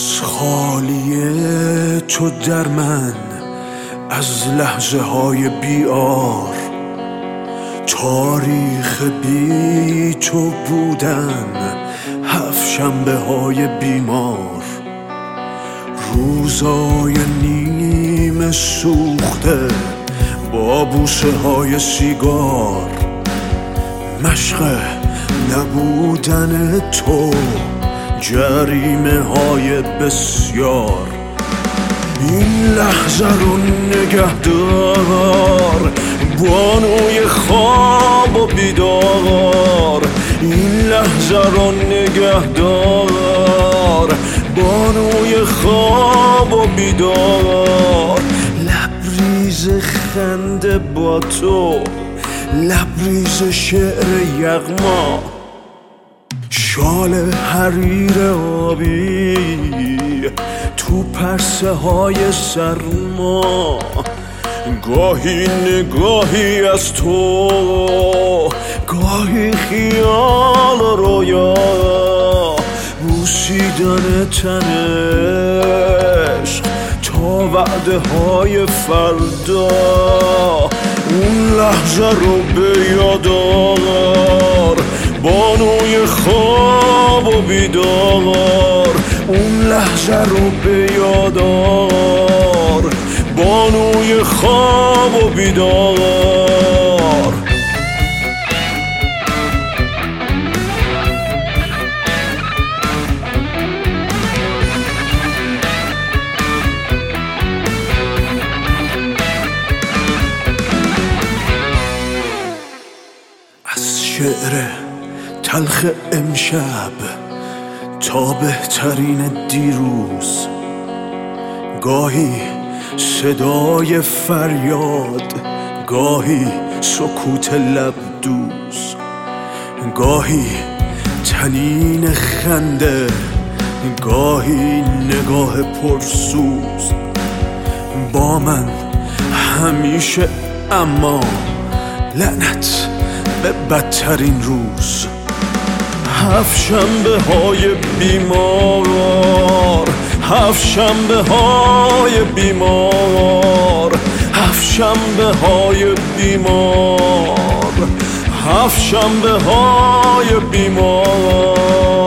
خالیه تو در من از لحظه های بیار، تاریخ بی تو بودن، 7 شنبه های بیمار، روزای نیمه سوخته با بوسه های سیگار، مشق نبودن تو، جریمه های بسیار. این لحظه رو نگهدار، بانوی خواب و بیدار. این لحظه رو نگهدار، بانوی خواب و بیدار. لبریز خنده با تو، لبریز شعر یغما، شال حریر آبی تو پرسه های سرما. گاهی نگاهی از تو، گاهی خیال و رویا، بوسیدن تنش تا وعده های فردا. اون لحظه رو به یاد آور، بانوی خواب و بیدار. اون لحظه رو به یاد آور، بانوی خواب و بیدار. از شعر تلخ امشب تا بهترین دیروز، گاهی صدای فریاد، گاهی سکوت لب دوز، گاهی طنین خنده، گاهی نگاه پرسوز. با من همیشه، اما لعنت به بدترین روز. 7 شنبه های بیمار، 7 شنبه های بیمار، 7 شنبه های بیمار، 7 شنبه های بیمار.